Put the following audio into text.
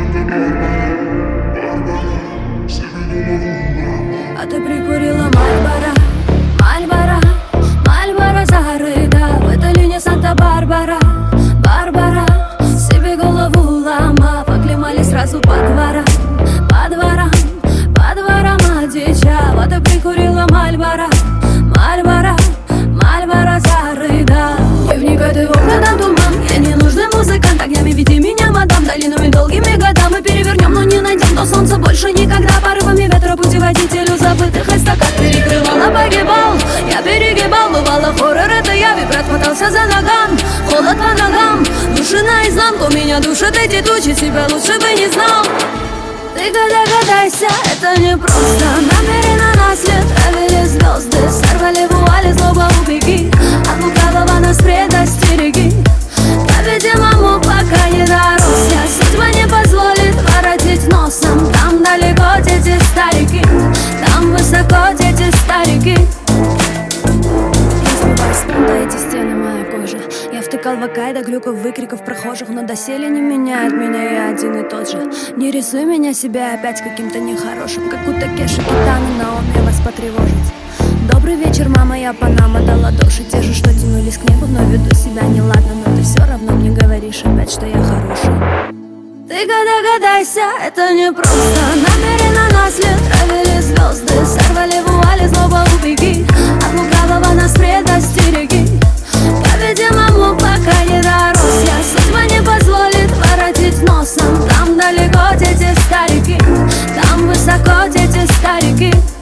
А ты прикурила Мальборо, Мальборо, Мальборо зарыта в Италине Санта-Барбара, Барбара. Себе голову ломав, оклемали сразу по дворам, по дворам, по дворам одичав. А ты прикурила Мальборо, Мальборо, Мальборо зарыта. Дневник этой окна, там туман. Я не нужный музыкант, огнями веди меня, мадам. Долинами долгими годами мы перевернем, но не найдем то солнце больше никогда. Порывами ветра путеводителю забытых эстакад перекрывал, а погибал. Я перегибал, бывало хоррор, это я. Вибрат хватался за ногам, холод по ногам. Души наизнанку, меня душат эти тучи. Себя лучше бы не знал. Ты догадайся, это не просто. Намеренно на след травили звезды, сорвали вуали, злоба убеги. От лукавого нас предостереги. По-видимому, пока не дорос я. Судьба не позволит воротить носом. Там далеко дети старики, там высоко дети старики. Спунта эти стены моей кожи. Я втыкал в окай до глюков, выкриков прохожих, но доселе не меняет меня, я один и тот же. Не рисуй меня себя опять каким-то нехорошим, как у Такеши Китано, на уме вас потревожить. Добрый вечер, мама, я Панама дала доши. Те же, что тянулись к небу, но веду себя неладно. Но ты все равно мне говоришь опять, что я хороший. Ты догадайся, это не просто. Намеренно на след травили звезды, сорвали вуали, злоба убеги. От лукавого нас предостереги. По-видимому, пока не дорос я. Судьба не позволит воротить носом. Там далеко дети старики, там высоко дети старики.